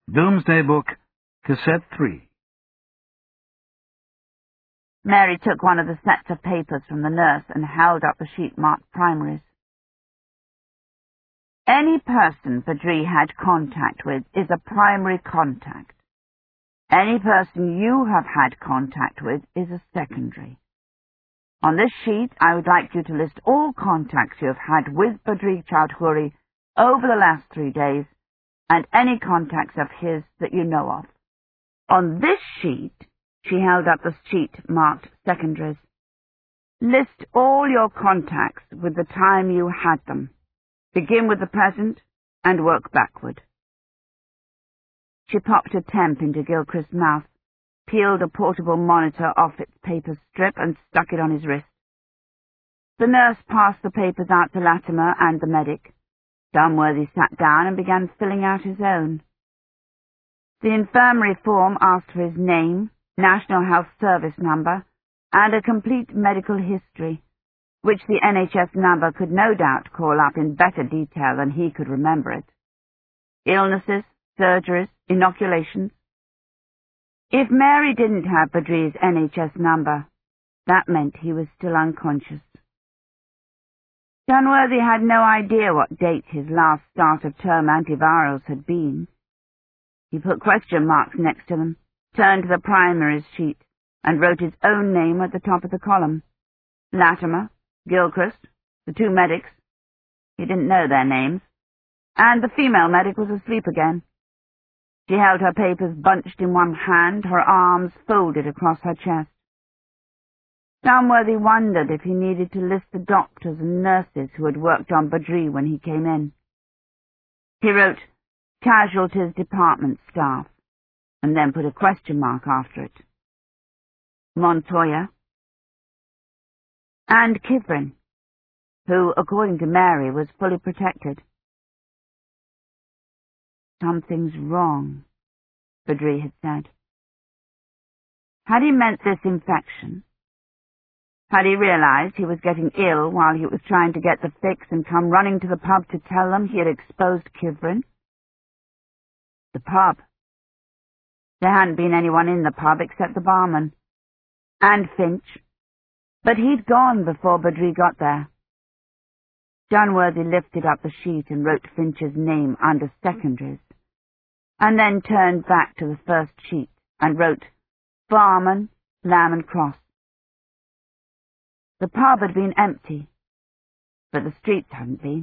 Domesday Book, Cassette 3. Mary took one of the sets of papers from the nurse and held up the sheet marked primaries. Any person Badri had contact with is a primary contact. Any person you have had contact with is a secondary. On this sheet, I would like you to list all contacts you have had with Badri Chowdhury over the last 3 days, and any contacts of his that you know of. On this sheet, she held up the sheet marked secondaries. List all your contacts with the time you had them. Begin with the present and work backward. She popped a temp into Gilchrist's mouth, peeled a portable monitor off its paper strip and stuck it on his wrist. The nurse passed the papers out to Latimer and the medic. Dunworthy sat down and began filling out his own. The infirmary form asked for his name, National Health Service number, and a complete medical history, which the NHS number could no doubt call up in better detail than he could remember it. Illnesses, surgeries, inoculations. If Mary didn't have Badri's NHS number, that meant he was still unconscious. Dunworthy had no idea what date his last start-of-term antivirals had been. He put question marks next to them, turned to the primaries sheet, and wrote his own name at the top of the column. Latimer, Gilchrist, the 2 medics. He didn't know their names. And the female medic was asleep again. She held her papers bunched in one hand, her arms folded across her chest. Dunworthy wondered if he needed to list the doctors and nurses who had worked on Badri when he came in. He wrote, Casualties Department Staff, and then put a question mark after it. Montoya. And Kivrin, who, according to Mary, was fully protected. Something's wrong, Badri had said. Had he meant this infection? Had he realized he was getting ill while he was trying to get the fix and come running to the pub to tell them he had exposed Kivrin? The pub. There hadn't been anyone in the pub except the barman. And Finch. But he'd gone before Badri got there. Dunworthy lifted up the sheet and wrote Finch's name under secondaries, and then turned back to the first sheet and wrote Barman, Lamb and Cross. The pub had been empty, but the streets hadn't been.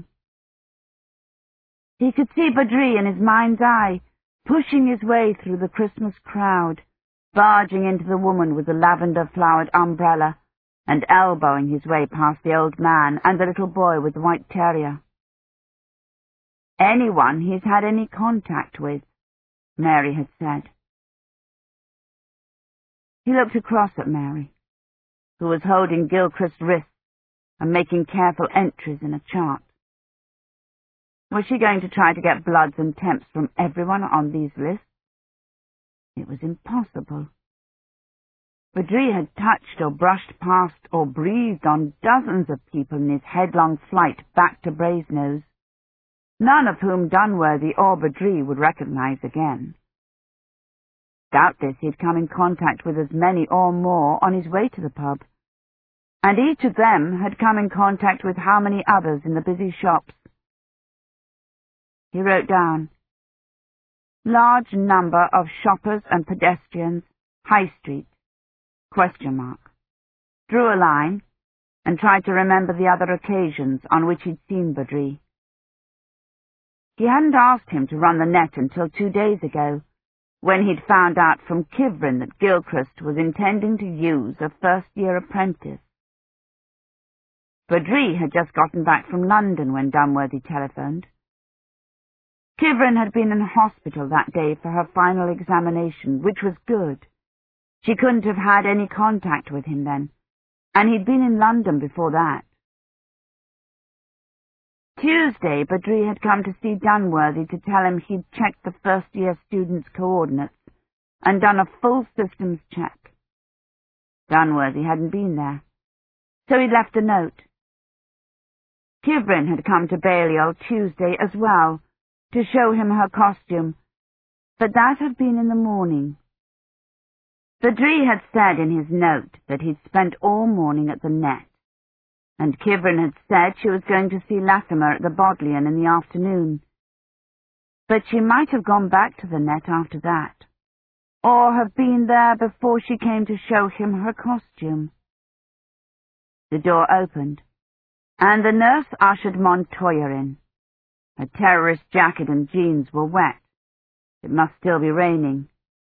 He could see Badri in his mind's eye, pushing his way through the Christmas crowd, barging into the woman with the lavender-flowered umbrella, and elbowing his way past the old man and the little boy with the white terrier. Anyone he's had any contact with, Mary had said. He looked across at Mary, who was holding Gilchrist's wrist and making careful entries in a chart. Was she going to try to get bloods and temps from everyone on these lists? It was impossible. Badri had touched or brushed past or breathed on dozens of people in his headlong flight back to Brasenose, none of whom Dunworthy or Badri would recognize again. Doubtless he'd come in contact with as many or more on his way to the pub, and each of them had come in contact with how many others in the busy shops. He wrote down, Large number of shoppers and pedestrians, High Street, ? Drew a line, and tried to remember the other occasions on which he'd seen Badri. He hadn't asked him to run the net until 2 days ago, when he'd found out from Kivrin that Gilchrist was intending to use a first-year apprentice. Badri had just gotten back from London when Dunworthy telephoned. Kivrin had been in hospital that day for her final examination, which was good. She couldn't have had any contact with him then, and he'd been in London before that. Tuesday, Badri had come to see Dunworthy to tell him he'd checked the first-year students' coordinates and done a full systems check. Dunworthy hadn't been there, so he'd left a note. Kivrin had come to Balliol Tuesday as well, to show him her costume, but that had been in the morning. Badri had said in his note that he'd spent all morning at the Net, and Kivrin had said she was going to see Latimer at the Bodleian in the afternoon. But she might have gone back to the Net after that, or have been there before she came to show him her costume. The door opened, and the nurse ushered Montoya in. Her terrorist jacket and jeans were wet. It must still be raining.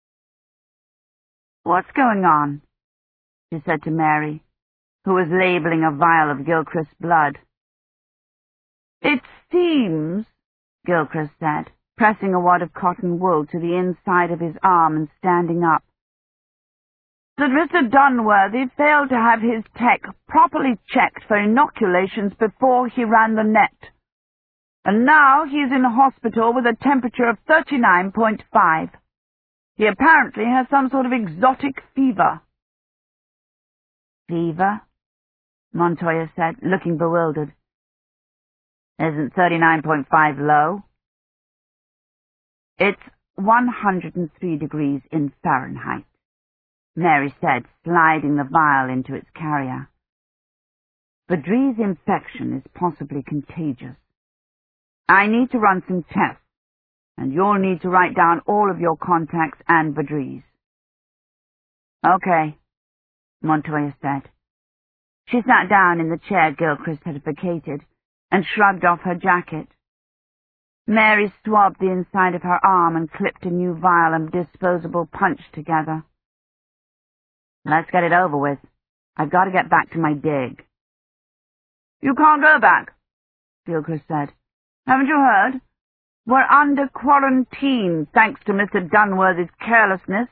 "What's going on?" she said to Mary, who was labelling a vial of Gilchrist's blood. "It seems," Gilchrist said, pressing a wad of cotton wool to the inside of his arm and standing up, "that Mr. Dunworthy failed to have his tech properly checked for inoculations before he ran the Net. And now he's in hospital with a temperature of 39.5. He apparently has some sort of exotic fever." "Fever?" Montoya said, looking bewildered. "Isn't 39.5 low?" "It's 103 degrees in Fahrenheit," Mary said, sliding the vial into its carrier. "Badri's infection is possibly contagious. I need to run some tests, and you'll need to write down all of your contacts and Badri's." "Okay," Montoya said. She sat down in the chair Gilchrist had vacated and shrugged off her jacket. Mary swabbed the inside of her arm and clipped a new vial and disposable punch together. "Let's get it over with. I've got to get back to my dig." "You can't go back," Gilchrist said. "Haven't you heard? We're under quarantine, thanks to Mr. Dunworthy's carelessness."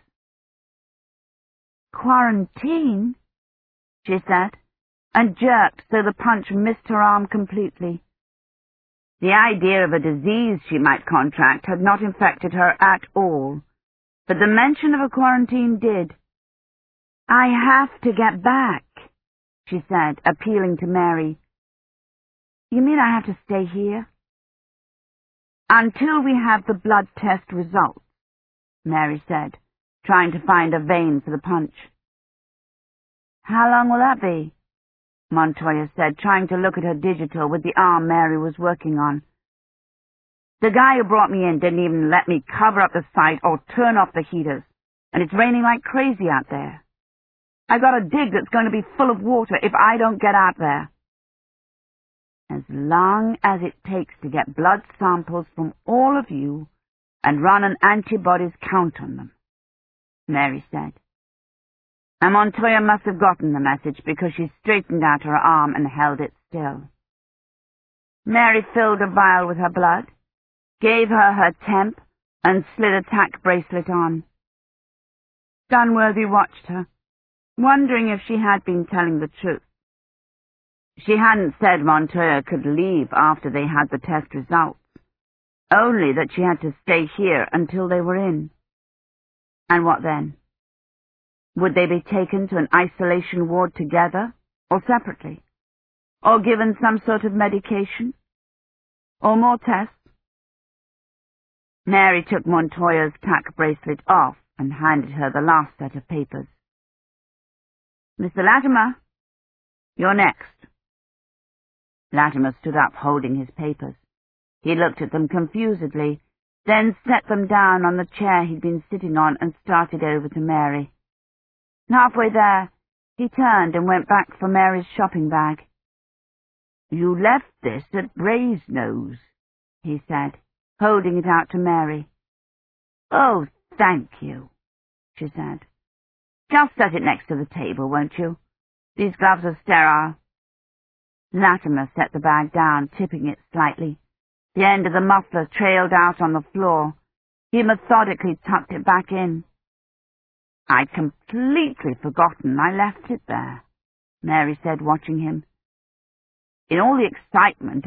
"Quarantine?" she said, and jerked so the punch missed her arm completely. The idea of a disease she might contract had not infected her at all, but the mention of a quarantine did. "I have to get back," she said, appealing to Mary. "You mean I have to stay here?" "Until we have the blood test results," Mary said, trying to find a vein for the punch. "How long will that be?" Montoya said, trying to look at her digital with the arm Mary was working on. "The guy who brought me in didn't even let me cover up the site or turn off the heaters, and it's raining like crazy out there. I've got a dig that's going to be full of water if I don't get out there." "As long as it takes to get blood samples from all of you and run an antibodies count on them," Mary said. And Montoya must have gotten the message because she straightened out her arm and held it still. Mary filled a vial with her blood, gave her her temp, and slid a tack bracelet on. Dunworthy watched her, wondering if she had been telling the truth. She hadn't said Montoya could leave after they had the test results, only that she had to stay here until they were in. And what then? Would they be taken to an isolation ward together, or separately? Or given some sort of medication? Or more tests? Mary took Montoya's tack bracelet off and handed her the last set of papers. "Mr. Latimer, you're next." Latimer stood up, holding his papers. He looked at them confusedly, then set them down on the chair he'd been sitting on and started over to Mary. Halfway there, he turned and went back for Mary's shopping bag. "You left this at Brasenose," he said, holding it out to Mary. "Oh, thank you," she said. "Just set it next to the table, won't you? These gloves are sterile." Latimer set the bag down, tipping it slightly. The end of the muffler trailed out on the floor. He methodically tucked it back in. "I'd completely forgotten I left it there," Mary said, watching him. "In all the excitement,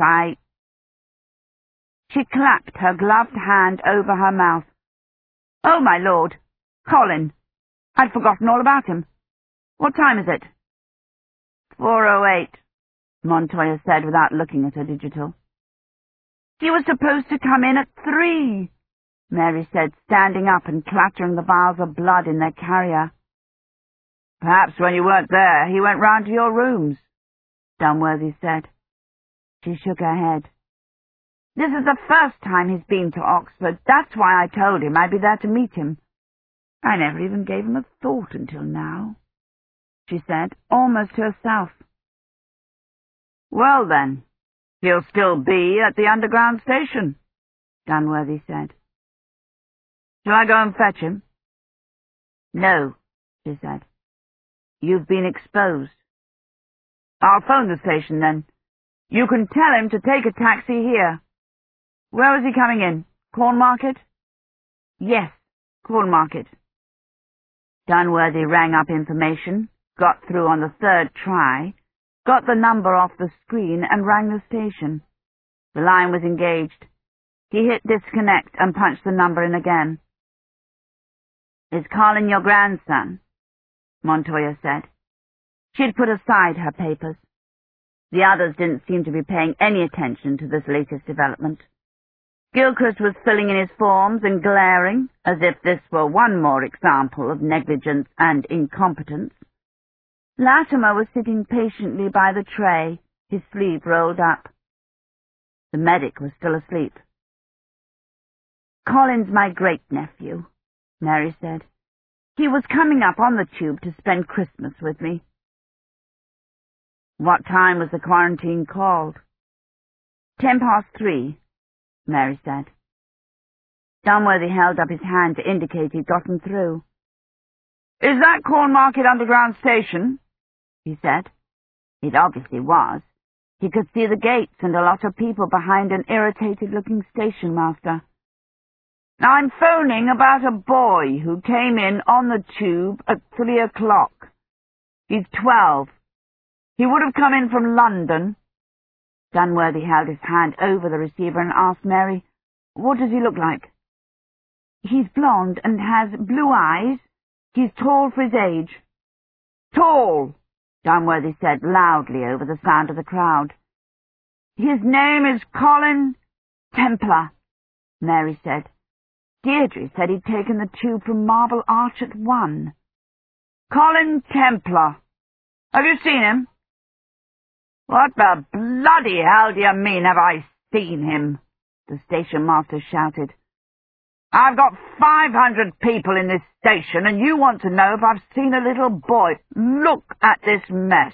She clapped her gloved hand over her mouth. "Oh, my Lord! Colin! I'd forgotten all about him. What time is it?" 4:08, Montoya said without looking at her digital. "He was supposed to come in at 3. Mary said, standing up and clattering the vials of blood in their carrier. Perhaps when you weren't there, he went round to your rooms, Dunworthy said. She shook her head. This is the first time he's been to Oxford. That's why I told him I'd be there to meet him. I never even gave him a thought until now, she said, almost to herself. Well then, he'll still be at the underground station, Dunworthy said. Shall I go and fetch him? No, she said. You've been exposed. I'll phone the station then. You can tell him to take a taxi here. Where was he coming in? Cornmarket? Yes, Cornmarket. Dunworthy rang up information, got through on the third try, got the number off the screen and rang the station. The line was engaged. He hit disconnect and punched the number in again. Is Colin your grandson? Montoya said. She'd put aside her papers. The others didn't seem to be paying any attention to this latest development. Gilchrist was filling in his forms and glaring, as if this were one more example of negligence and incompetence. Latimer was sitting patiently by the tray, his sleeve rolled up. The medic was still asleep. Colin's my great-nephew, Mary said. He was coming up on the tube to spend Christmas with me. What time was the quarantine called? 3:10, Mary said. Dunworthy held up his hand to indicate he'd gotten through. Is that Cornmarket Underground Station? He said. It obviously was. He could see the gates and a lot of people behind an irritated-looking station master. I'm phoning about a boy who came in on the tube at 3 o'clock. He's 12. He would have come in from London. Dunworthy held his hand over the receiver and asked Mary, What does he look like? He's blonde and has blue eyes. He's tall for his age. Tall, Dunworthy said loudly over the sound of the crowd. His name is Colin Templar, Mary said. Deirdre said he'd taken the tube from Marble Arch at 1. Colin Templar. Have you seen him? What the bloody hell do you mean, have I seen him? The station master shouted. I've got 500 people in this station, and you want to know if I've seen a little boy. Look at this mess.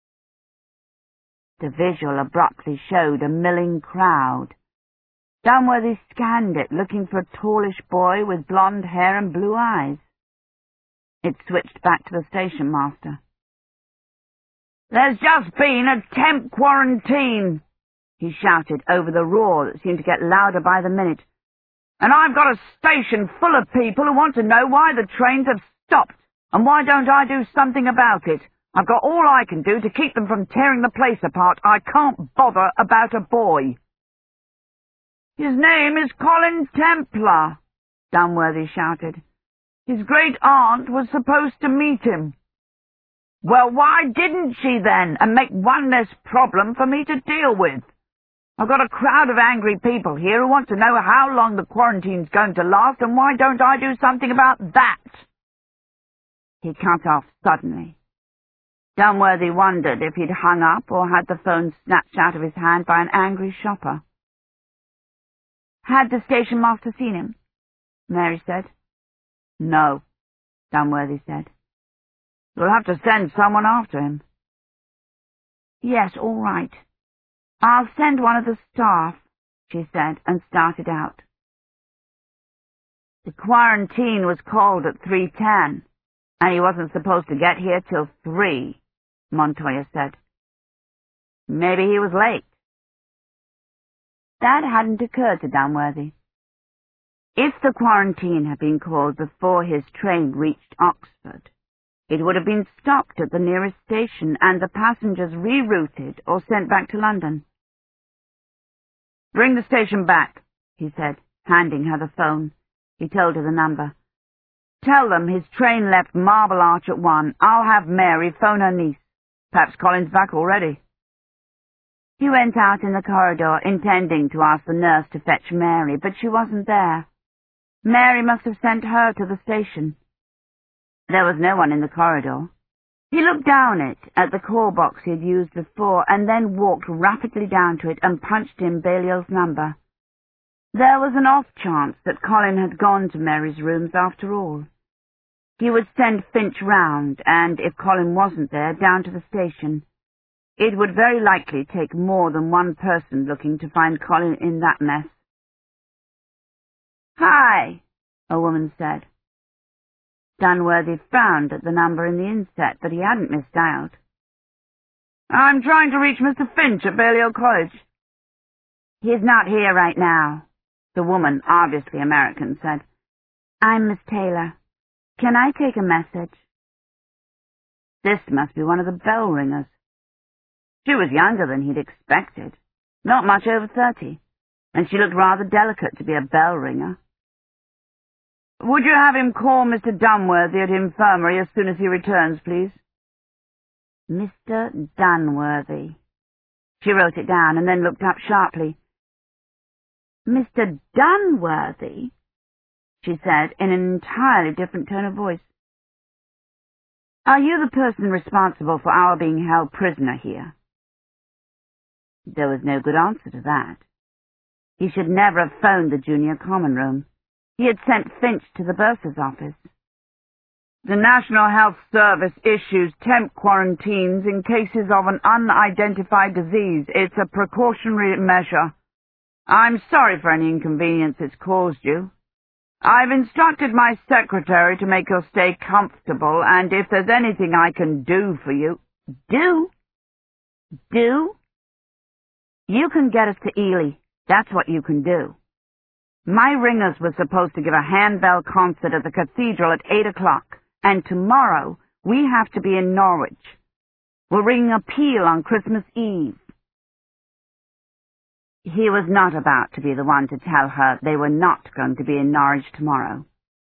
The visual abruptly showed a milling crowd. Dunworthy scanned it, looking for a tallish boy with blonde hair and blue eyes. It switched back to the station master. There's just been a temp quarantine, he shouted over the roar that seemed to get louder by the minute. And I've got a station full of people who want to know why the trains have stopped, and why don't I do something about it? I've got all I can do to keep them from tearing the place apart. I can't bother about a boy. His name is Colin Templar, Dunworthy shouted. His great-aunt was supposed to meet him. Well, why didn't she then, and make one less problem for me to deal with? I've got a crowd of angry people here who want to know how long the quarantine's going to last, and why don't I do something about that? He cut off suddenly. Dunworthy wondered if he'd hung up or had the phone snatched out of his hand by an angry shopper. Had the station master seen him? Mary said. No, Dunworthy said. You'll have to send someone after him. Yes, all right. I'll send one of the staff, she said, and started out. The quarantine was called at 3:10, and he wasn't supposed to get here till 3, Montoya said. Maybe he was late. That hadn't occurred to Dunworthy. If the quarantine had been called before his train reached Oxford, it would have been stopped at the nearest station and the passengers rerouted or sent back to London. Bring the station back, he said, handing her the phone. He told her the number. Tell them his train left Marble Arch at 1. I'll have Mary phone her niece. Perhaps Colin's back already. He went out in the corridor, intending to ask the nurse to fetch Mary, but she wasn't there. Mary must have sent her to the station. There was no one in the corridor. He looked down it at the call box he had used before, and then walked rapidly down to it and punched in Balliol's number. There was an off chance that Colin had gone to Mary's rooms after all. He would send Finch round, and if Colin wasn't there, down to the station. It would very likely take more than one person looking to find Colin in that mess. "Hi," a woman said. Dunworthy frowned at the number in the inset, but he hadn't misdialed. "I'm trying to reach Mr. Finch at Balliol College." "He's not here right now," the woman, obviously American, said. "I'm Miss Taylor. Can I take a message?" This must be one of the bell ringers. She was younger than he'd expected, not much over 30, and she looked rather delicate to be a bell ringer. "Would you have him call Mr. Dunworthy at infirmary as soon as he returns, please?" Mr. Dunworthy. She wrote it down and then looked up sharply. "Mr. Dunworthy?" she said in an entirely different tone of voice. "Are you the person responsible for our being held prisoner here?" There was no good answer to that. He should never have phoned the junior common room. He had sent Finch to the bursar's office. "The National Health Service issues temp quarantines in cases of an unidentified disease. It's a precautionary measure. I'm sorry for any inconvenience it's caused you. I've instructed my secretary to make your stay comfortable, and if there's anything I can do for you—" "Do? Do? You can get us to Ely. That's what you can do. My ringers were supposed to give a handbell concert at the cathedral at 8 o'clock, and tomorrow we have to be in Norwich. We're ringing a peal on Christmas Eve." He was not about to be the one to tell her they were not going to be in Norwich tomorrow.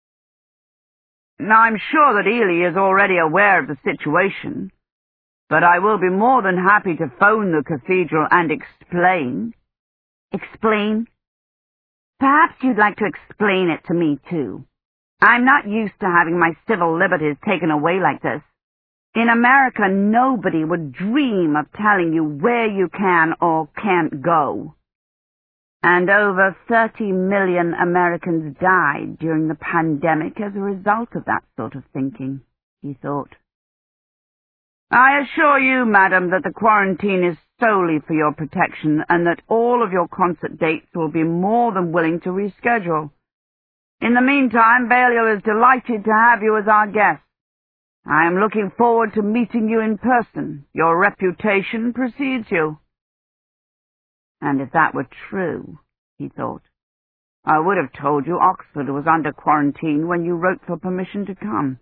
"I'm sure that Ely is already aware of the situation, but I will be more than happy to phone the cathedral and explain." "Explain? Perhaps you'd like to explain it to me, too. I'm not used to having my civil liberties taken away like this. In America, nobody would dream of telling you where you can or can't go. And over 30 million Americans died during the pandemic as a result of that sort of thinking," he thought. "I assure you, madam, that the quarantine is solely for your protection, and that all of your concert dates will be more than willing to reschedule. In the meantime, Balliol is delighted to have you as our guest. I am looking forward to meeting you in person. Your reputation precedes you." And if that were true, he thought, I would have told you Oxford was under quarantine when you wrote for permission to come.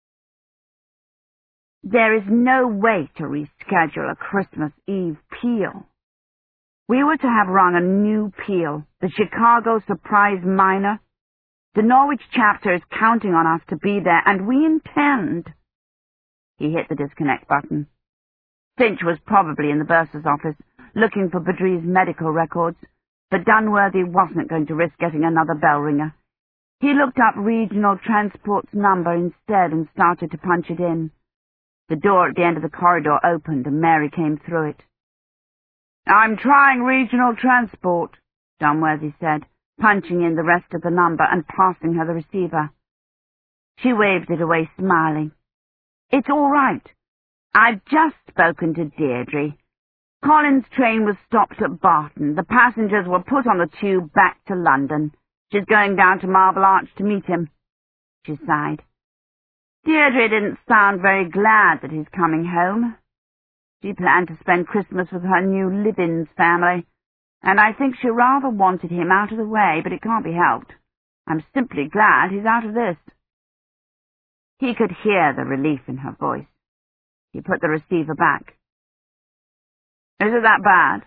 There is no way to reschedule a Christmas Eve peal. We were to have rung a new peal, the Chicago Surprise Minor. The Norwich chapter is counting on us to be there, and we intend. He hit the disconnect button. Finch was probably in the bursar's office, looking for Badri's medical records, but Dunworthy wasn't going to risk getting another bell ringer. He looked up Regional Transport's number instead and started to punch it in. The door at the end of the corridor opened and Mary came through it. "I'm trying Regional Transport," Dunworthy said, punching in the rest of the number and passing her the receiver. She waved it away, smiling. "It's all right. I've just spoken to Deirdre. Colin's train was stopped at Barton. The passengers were put on the tube back to London. She's going down to Marble Arch to meet him." She sighed. Deirdre didn't sound very glad that he's coming home. She planned to spend Christmas with her new Libbins family, and I think she rather wanted him out of the way, but it can't be helped. I'm simply glad he's out of this. He could hear the relief in her voice. He put the receiver back. "Is it that bad?"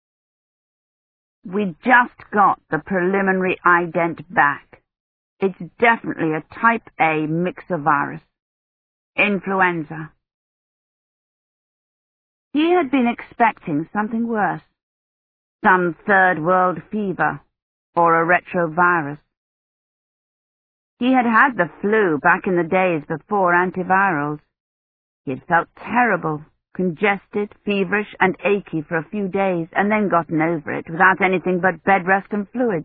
"We just got the preliminary ident back. It's definitely a type A myxovirus. Influenza." He had been expecting something worse. Some third world fever, or a retrovirus. He had had the flu back in the days before antivirals. He had felt terrible, congested, feverish, and achy for a few days, and then gotten over it without anything but bed rest and fluids.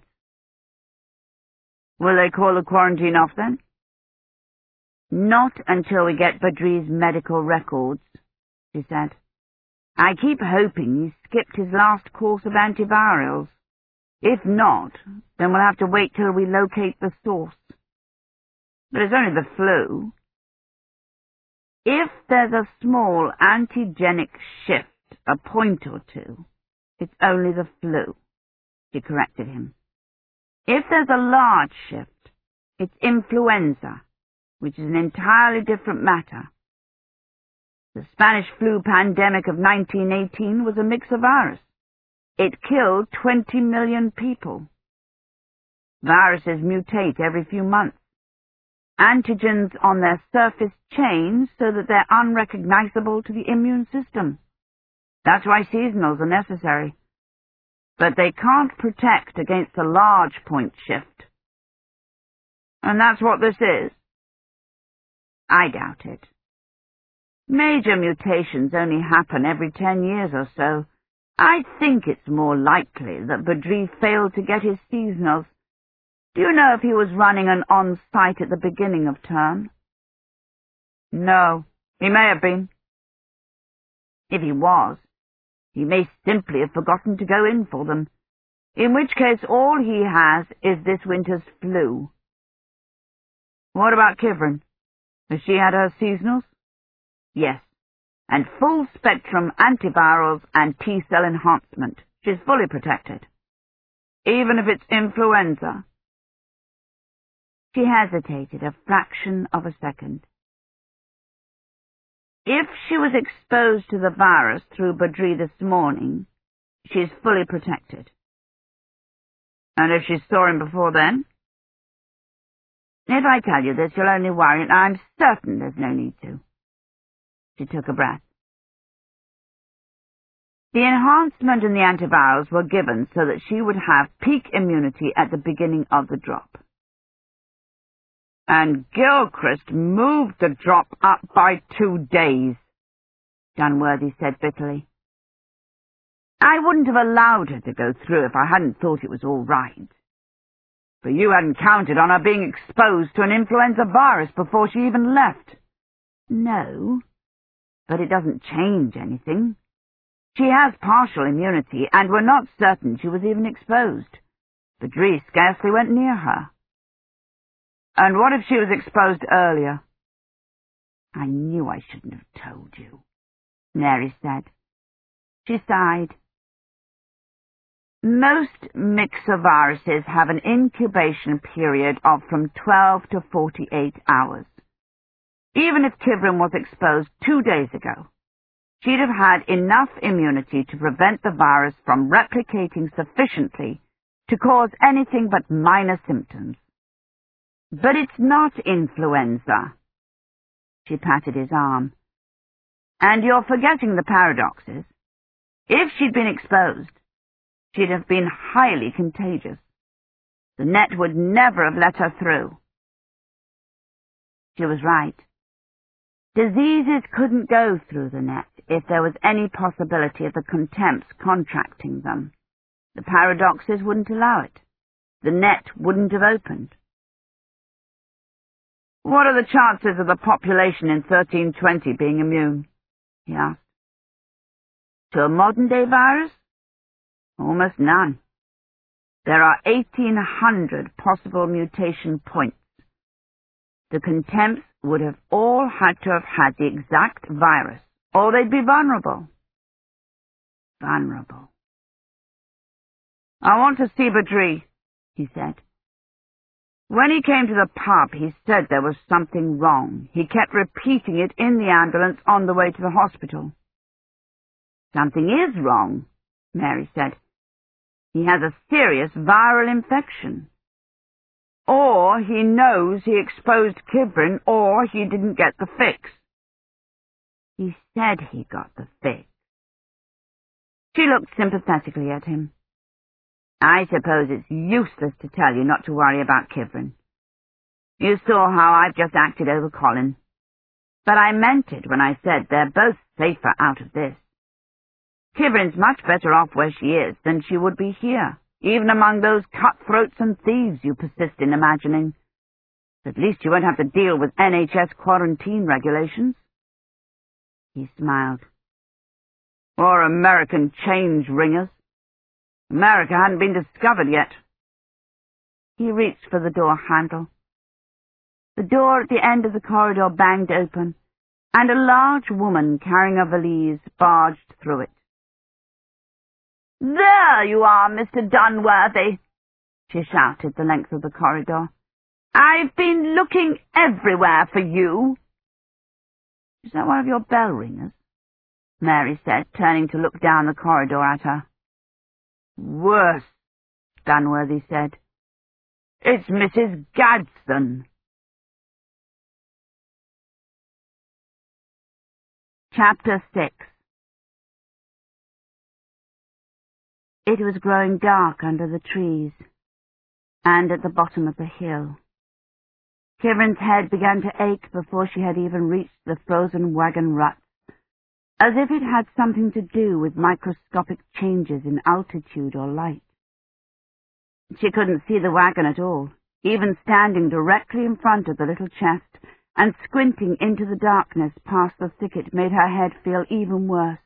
Will they call the quarantine off then? Not until we get Badri's medical records, she said. I keep hoping he's skipped his last course of antivirals. If not, then we'll have to wait till we locate the source. But it's only the flu. If there's a small antigenic shift, a point or two, it's only the flu, she corrected him. If there's a large shift, it's influenza, which is an entirely different matter. The Spanish flu pandemic of 1918 was a myxovirus. It killed 20 million people. Viruses mutate every few months. Antigens on their surface change so that they're unrecognizable to the immune system. That's why seasonals are necessary. But they can't protect against a large point shift. And that's what this is. I doubt it. Major mutations only happen every 10 years or so. I think it's more likely that Badri failed to get his seasonals. Do you know if he was running an on-site at the beginning of term? No, he may have been. If he was, he may simply have forgotten to go in for them, in which case all he has is this winter's flu. What about Kivrin? Has she had her seasonals? Yes, and full-spectrum antivirals and T-cell enhancement. She's fully protected. Even if it's influenza. She hesitated a fraction of a second. If she was exposed to the virus through Badri this morning, she's fully protected. And if she saw him before then? If I tell you this, you'll only worry, and I'm certain there's no need to. She took a breath. The enhancement and the antivirals were given so that she would have peak immunity at the beginning of the drop. And Gilchrist moved the drop up by 2 days, Dunworthy said bitterly. I wouldn't have allowed her to go through if I hadn't thought it was all right. But you hadn't counted on her being exposed to an influenza virus before she even left. No, but it doesn't change anything. She has partial immunity, and we're not certain she was even exposed. Badri scarcely went near her. And what if she was exposed earlier? I knew I shouldn't have told you, Mary said. She sighed. Most myxoviruses have an incubation period of from 12 to 48 hours. Even if Kivrin was exposed 2 days ago, she'd have had enough immunity to prevent the virus from replicating sufficiently to cause anything but minor symptoms. But it's not influenza. She patted his arm. And you're forgetting the paradoxes. If she'd been exposed, she'd have been highly contagious. The net would never have let her through. She was right. Diseases couldn't go through the net if there was any possibility of the contempts contracting them. The paradoxes wouldn't allow it. The net wouldn't have opened. What are the chances of the population in 1320 being immune? He asked. To a modern-day virus? Almost none. There are 1,800 possible mutation points. The contempts would have all had to have had the exact virus, or they'd be vulnerable. Vulnerable. I want to see Badri, he said. When he came to the pub, he said there was something wrong. He kept repeating it in the ambulance on the way to the hospital. Something is wrong, Mary said. He has a serious viral infection. Or he knows he exposed Kivrin, or he didn't get the fix. He said he got the fix. She looked sympathetically at him. I suppose it's useless to tell you not to worry about Kivrin. You saw how I've just acted over Colin. But I meant it when I said they're both safer out of this. Kivrin's much better off where she is than she would be here, even among those cutthroats and thieves you persist in imagining. At least you won't have to deal with NHS quarantine regulations. He smiled. Or American change ringers. America hadn't been discovered yet. He reached for the door handle. The door at the end of the corridor banged open, and a large woman carrying a valise barged through it. "There you are, Mr. Dunworthy," she shouted the length of the corridor. "I've been looking everywhere for you." "Is that one of your bell ringers?" Mary said, turning to look down the corridor at her. "Worse," Dunworthy said. "It's Mrs. Gadsden." Chapter 6. It was growing dark under the trees, and at the bottom of the hill. Kivrin's head began to ache before she had even reached the frozen wagon ruts, as if it had something to do with microscopic changes in altitude or light. She couldn't see the wagon at all, even standing directly in front of the little chest, and squinting into the darkness past the thicket made her head feel even worse.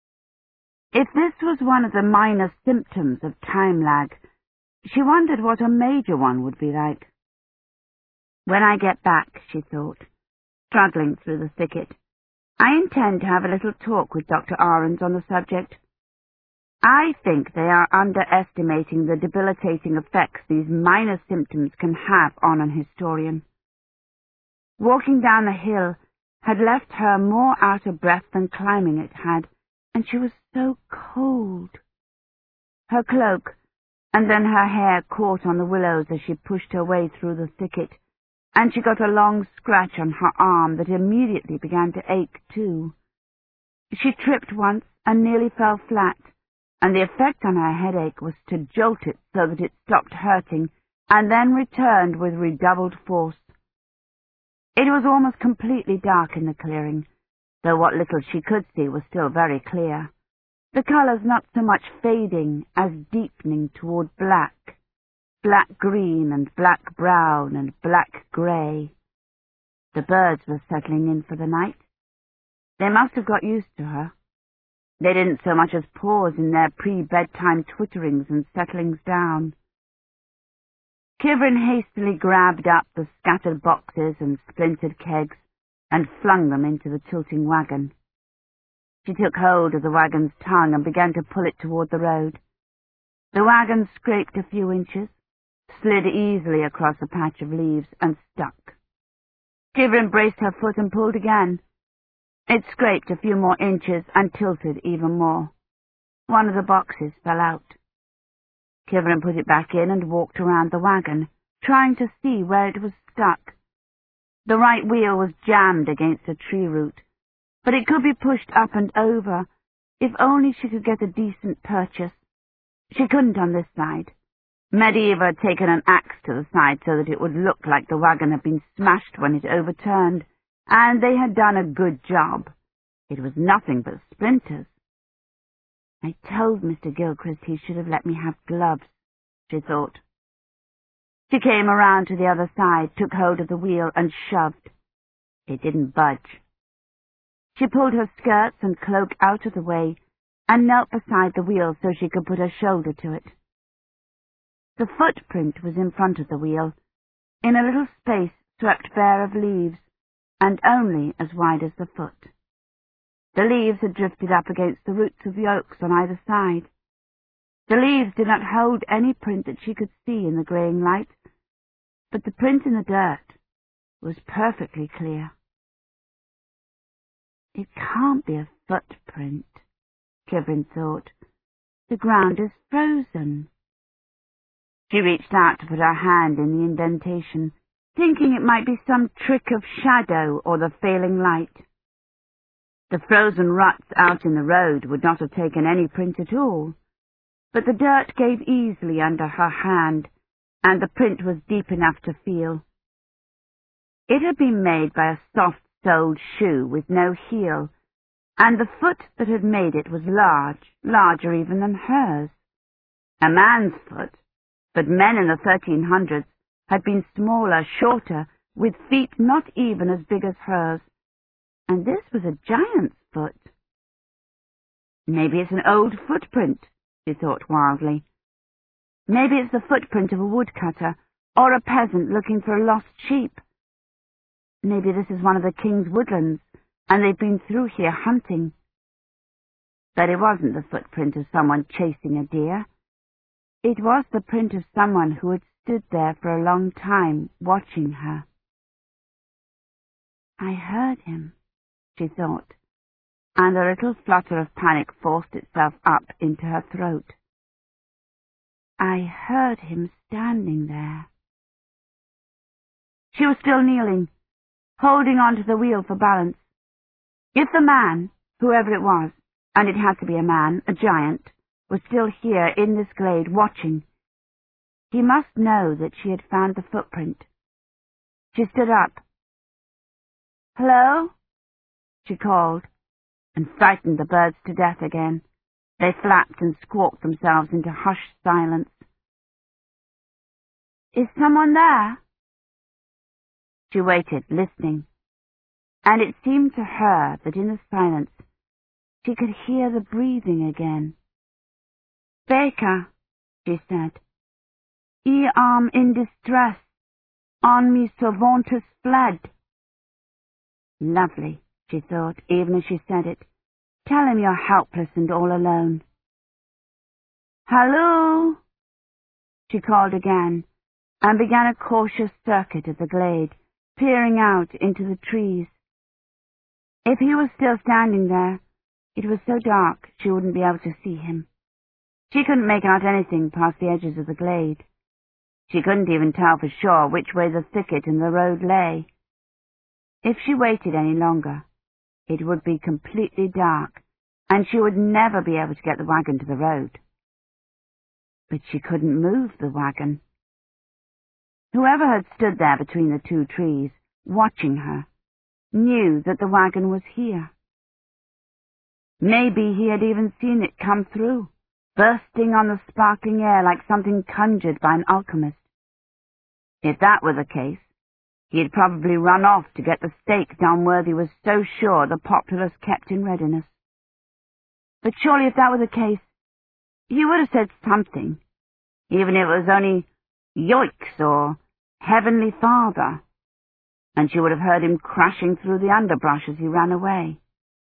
If this was one of the minor symptoms of time lag, she wondered what a major one would be like. When I get back, she thought, struggling through the thicket, I intend to have a little talk with Dr. Ahrens on the subject. I think they are underestimating the debilitating effects these minor symptoms can have on an historian. Walking down the hill had left her more out of breath than climbing it had, and she was so cold. Her cloak, and then her hair caught on the willows as she pushed her way through the thicket, and she got a long scratch on her arm that immediately began to ache too. She tripped once and nearly fell flat, and the effect on her headache was to jolt it so that it stopped hurting, and then returned with redoubled force. It was almost completely dark in the clearing, though what little she could see was still very clear, the colours not so much fading as deepening toward black green and black brown and black grey. The birds were settling in for the night. They must have got used to her. They didn't so much as pause in their pre-bedtime twitterings and settlings down. Kivrin hastily grabbed up the scattered boxes and splintered kegs and flung them into the tilting wagon. She took hold of the wagon's tongue and began to pull it toward the road. The wagon scraped a few inches, slid easily across a patch of leaves, and stuck. Kivrin braced her foot and pulled again. It scraped a few more inches and tilted even more. One of the boxes fell out. Kivrin put it back in and walked around the wagon, trying to see where it was stuck. The right wheel was jammed against a tree root, but it could be pushed up and over, if only she could get a decent purchase. She couldn't on this side. Medieval had taken an axe to the side so that it would look like the wagon had been smashed when it overturned, and they had done a good job. It was nothing but splinters. I told Mr. Gilchrist he should have let me have gloves, she thought. She came around to the other side, took hold of the wheel, and shoved. It didn't budge. She pulled her skirts and cloak out of the way, and knelt beside the wheel so she could put her shoulder to it. The footprint was in front of the wheel, in a little space swept bare of leaves, and only as wide as the foot. The leaves had drifted up against the roots of the oaks on either side. The leaves did not hold any print that she could see in the greying light, but the print in the dirt was perfectly clear. It can't be a footprint, Kivrin thought. The ground is frozen. She reached out to put her hand in the indentation, thinking it might be some trick of shadow or the failing light. The frozen ruts out in the road would not have taken any print at all, but the dirt gave easily under her hand, and the print was deep enough to feel. It had been made by a soft-soled shoe with no heel, and the foot that had made it was large, larger even than hers. A man's foot, but men in the 1300s had been smaller, shorter, with feet not even as big as hers, and this was a giant's foot. Maybe it's an old footprint, she thought wildly. Maybe it's the footprint of a woodcutter, or a peasant looking for a lost sheep. Maybe this is one of the king's woodlands, and they've been through here hunting. But it wasn't the footprint of someone chasing a deer. It was the print of someone who had stood there for a long time, watching her. I heard him, she thought, and a little flutter of panic forced itself up into her throat. I heard him standing there. She was still kneeling, holding on to the wheel for balance. If the man, whoever it was, and it had to be a man, a giant, was still here in this glade watching, he must know that she had found the footprint. She stood up. "Hello?" she called, and frightened the birds to death again. They flapped and squawked themselves into hushed silence. "Is someone there?" She waited, listening, and it seemed to her that in the silence she could hear the breathing again. "Baker," she said, "I am in distress. On me servantus fled." Lovely, she thought, even as she said it. Tell him you're helpless and all alone. "Halloo!" she called again, and began a cautious circuit of the glade, peering out into the trees. If he was still standing there, it was so dark she wouldn't be able to see him. She couldn't make out anything past the edges of the glade. She couldn't even tell for sure which way the thicket and the road lay. If she waited any longer, it would be completely dark, and she would never be able to get the wagon to the road. But she couldn't move the wagon. Whoever had stood there between the two trees, watching her, knew that the wagon was here. Maybe he had even seen it come through, bursting on the sparkling air like something conjured by an alchemist. If that were the case, he had probably run off to get the stake Dunworthy was so sure the populace kept in readiness. But surely if that were the case, he would have said something, even if it was only "Yoicks" or "Heavenly Father," and she would have heard him crashing through the underbrush as he ran away.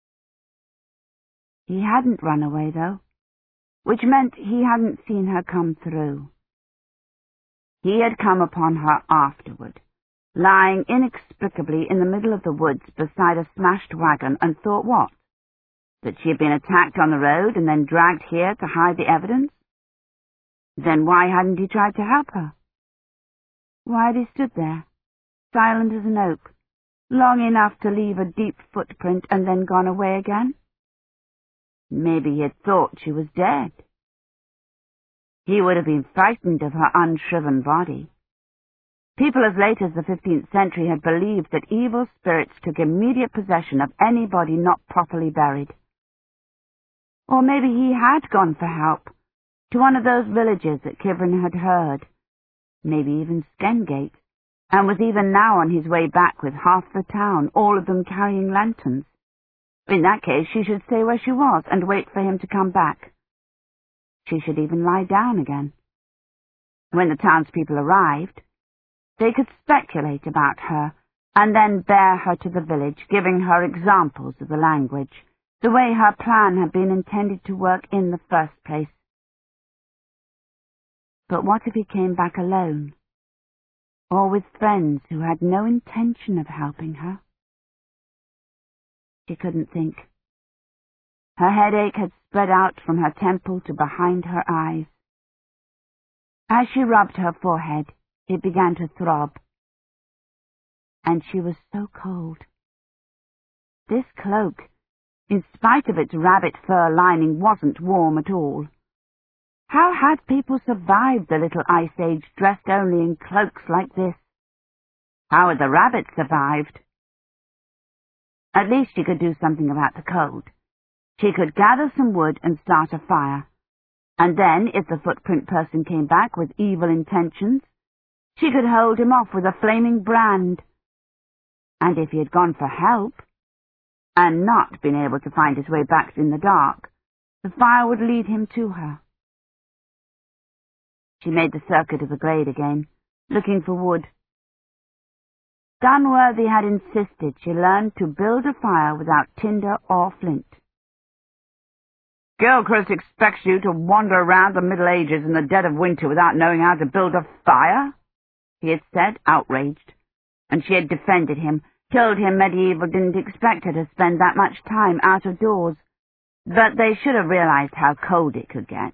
He hadn't run away, though, which meant he hadn't seen her come through. He had come upon her afterward, lying inexplicably in the middle of the woods beside a smashed wagon, and thought what? That she had been attacked on the road and then dragged here to hide the evidence? Then why hadn't he tried to help her? Why had he stood there, silent as an oak, long enough to leave a deep footprint and then gone away again? Maybe he had thought she was dead. He would have been frightened of her unshriven body. People as late as the 15th century had believed that evil spirits took immediate possession of any body not properly buried. Or maybe he had gone for help to one of those villages that Kivrin had heard, maybe even Skendgate, and was even now on his way back with half the town, all of them carrying lanterns. In that case, she should stay where she was and wait for him to come back. She should even lie down again. When the townspeople arrived, they could speculate about her, and then bear her to the village, giving her examples of the language, the way her plan had been intended to work in the first place. But what if he came back alone, or with friends who had no intention of helping her? She couldn't think. Her headache had spread out from her temple to behind her eyes. As she rubbed her forehead, it began to throb. And she was so cold. This cloak, in spite of its rabbit fur lining, wasn't warm at all. How had people survived the little Ice Age dressed only in cloaks like this? How had the rabbit survived? At least she could do something about the cold. She could gather some wood and start a fire, and then, if the footprint person came back with evil intentions, she could hold him off with a flaming brand. And if he had gone for help, and not been able to find his way back in the dark, the fire would lead him to her. She made the circuit of the glade again, looking for wood. Dunworthy had insisted she learn to build a fire without tinder or flint. "Gilchrist expects you to wander around the Middle Ages in the dead of winter without knowing how to build a fire?" he had said, outraged, and she had defended him, told him medieval didn't expect her to spend that much time out of doors, but they should have realized how cold it could get.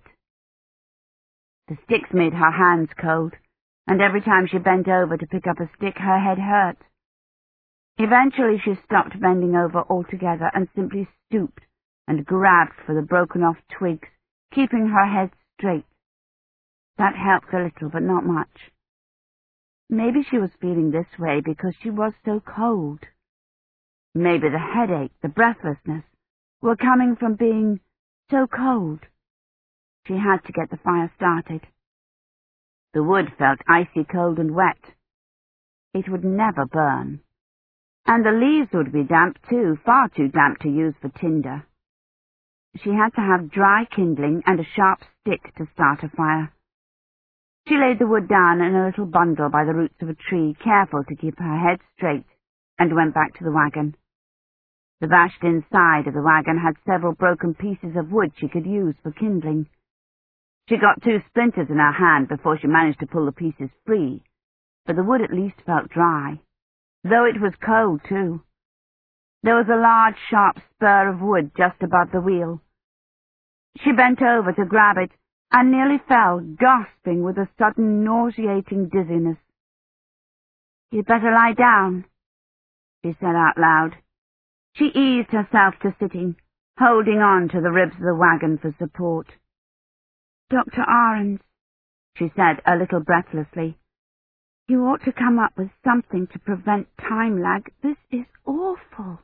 The sticks made her hands cold, and every time she bent over to pick up a stick, her head hurt. Eventually she stopped bending over altogether and simply stooped and grabbed for the broken-off twigs, keeping her head straight. That helped a little, but not much. Maybe she was feeling this way because she was so cold. Maybe the headache, the breathlessness, were coming from being so cold. She had to get the fire started. The wood felt icy cold and wet. It would never burn. And the leaves would be damp too, far too damp to use for tinder. She had to have dry kindling and a sharp stick to start a fire. She laid the wood down in a little bundle by the roots of a tree, careful to keep her head straight, and went back to the wagon. The bashed-in side of the wagon had several broken pieces of wood she could use for kindling. She got 2 splinters in her hand before she managed to pull the pieces free, but the wood at least felt dry, though it was cold too. There was a large, sharp spur of wood just above the wheel. She bent over to grab it, and nearly fell, gasping with a sudden nauseating dizziness. "You'd better lie down," she said out loud. She eased herself to sitting, holding on to the ribs of the wagon for support. "Dr. Ahrens," she said a little breathlessly, "you ought to come up with something to prevent time lag. This is awful."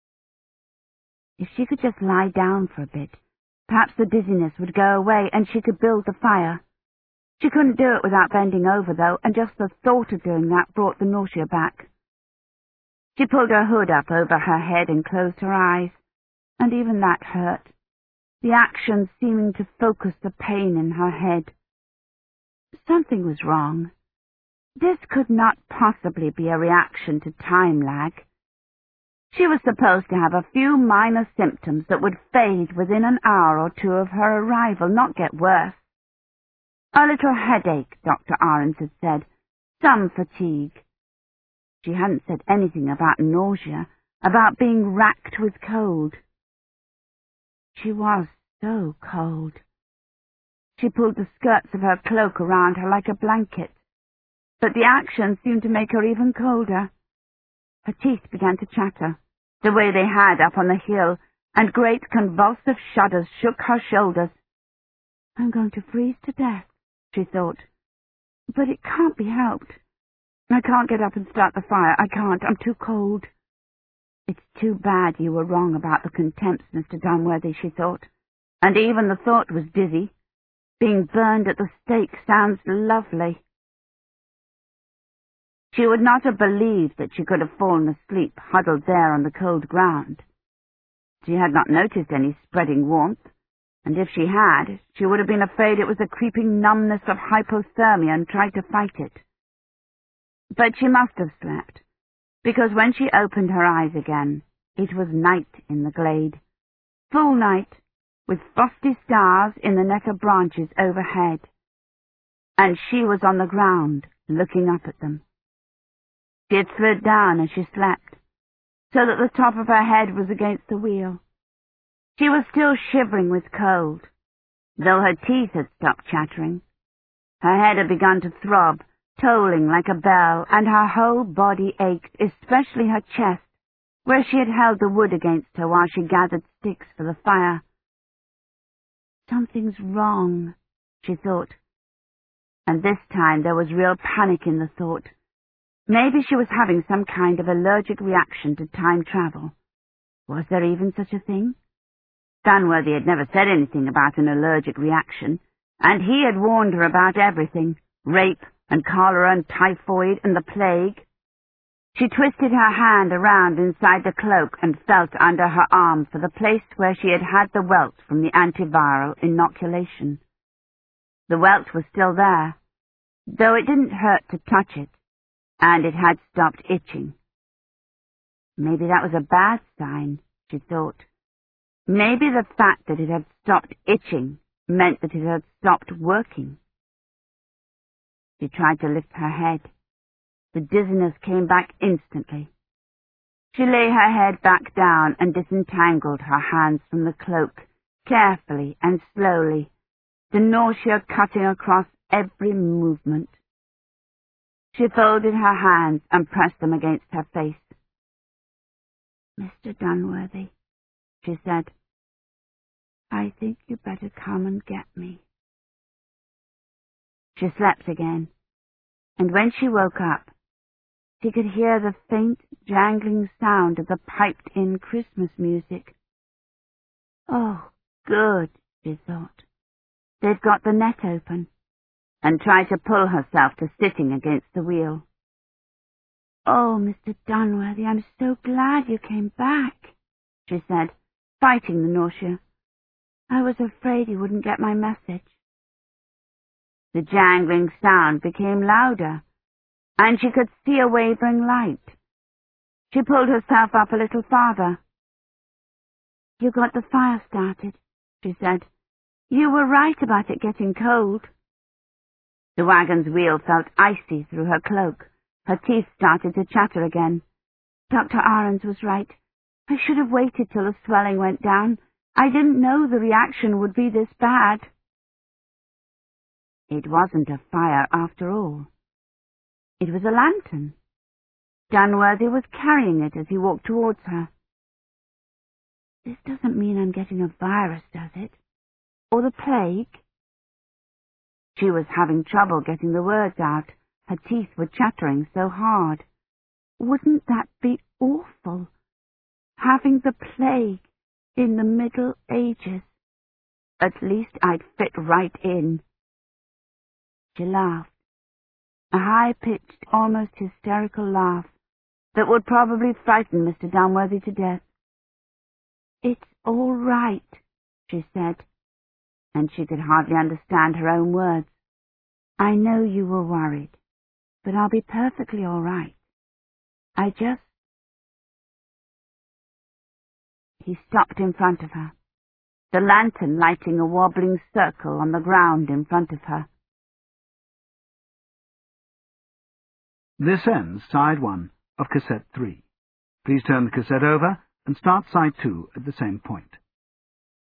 If she could just lie down for a bit, perhaps the dizziness would go away and she could build the fire. She couldn't do it without bending over, though, and just the thought of doing that brought the nausea back. She pulled her hood up over her head and closed her eyes, and even that hurt, the action seeming to focus the pain in her head. Something was wrong. This could not possibly be a reaction to time lag. She was supposed to have a few minor symptoms that would fade within an hour or 2 of her arrival, not get worse. A little headache, Dr. Ahrens had said, some fatigue. She hadn't said anything about nausea, about being racked with cold. She was so cold. She pulled the skirts of her cloak around her like a blanket, but the action seemed to make her even colder. Her teeth began to chatter, the way they had up on the hill, and great convulsive shudders shook her shoulders. "I'm going to freeze to death," she thought. "But it can't be helped. I can't get up and start the fire. I can't. I'm too cold." "It's too bad you were wrong about the contemps, Mr. Dunworthy," she thought, and even the thought was dizzy. Being burned at the stake sounds lovely. She would not have believed that she could have fallen asleep huddled there on the cold ground. She had not noticed any spreading warmth, and if she had, she would have been afraid it was a creeping numbness of hypothermia and tried to fight it. But she must have slept, because when she opened her eyes again, it was night in the glade, full night, with frosty stars in the net of branches overhead, and she was on the ground, looking up at them. She had slid down as she slept, so that the top of her head was against the wheel. She was still shivering with cold, though her teeth had stopped chattering. Her head had begun to throb, tolling like a bell, and her whole body ached, especially her chest, where she had held the wood against her while she gathered sticks for the fire. "Something's wrong," she thought, and this time there was real panic in the thought. Maybe she was having some kind of allergic reaction to time travel. Was there even such a thing? Dunworthy had never said anything about an allergic reaction, and he had warned her about everything, rape and cholera and typhoid and the plague. She twisted her hand around inside the cloak and felt under her arm for the place where she had had the welt from the antiviral inoculation. The welt was still there, though it didn't hurt to touch it, and it had stopped itching. Maybe that was a bad sign, she thought. Maybe the fact that it had stopped itching meant that it had stopped working. She tried to lift her head. The dizziness came back instantly. She lay her head back down and disentangled her hands from the cloak, carefully and slowly, the nausea cutting across every movement. She folded her hands and pressed them against her face. "Mr. Dunworthy," she said, "I think you better come and get me." She slept again, and when she woke up, she could hear the faint, jangling sound of the piped-in Christmas music. "Oh, good," she thought. "They've got the net open," and tried to pull herself to sitting against the wheel. "Oh, Mr. Dunworthy, I'm so glad you came back," she said, fighting the nausea. "I was afraid you wouldn't get my message." The jangling sound became louder, and she could see a wavering light. She pulled herself up a little farther. "You got the fire started," she said. "You were right about it getting cold." The wagon's wheel felt icy through her cloak. Her teeth started to chatter again. "Dr. Ahrens was right. I should have waited till the swelling went down. I didn't know the reaction would be this bad." It wasn't a fire after all. It was a lantern. Dunworthy was carrying it as he walked towards her. "This doesn't mean I'm getting a virus, does it? Or the plague?" She was having trouble getting the words out. Her teeth were chattering so hard. "Wouldn't that be awful? Having the plague in the Middle Ages. At least I'd fit right in." She laughed, a high-pitched, almost hysterical laugh that would probably frighten Mr. Dunworthy to death. "It's all right," she said, and she could hardly understand her own words. "I know you were worried, but I'll be perfectly all right. I just—" He stopped in front of her, the lantern lighting a wobbling circle on the ground in front of her. This ends side 1 of cassette 3. Please turn the cassette over and start side 2 at the same point.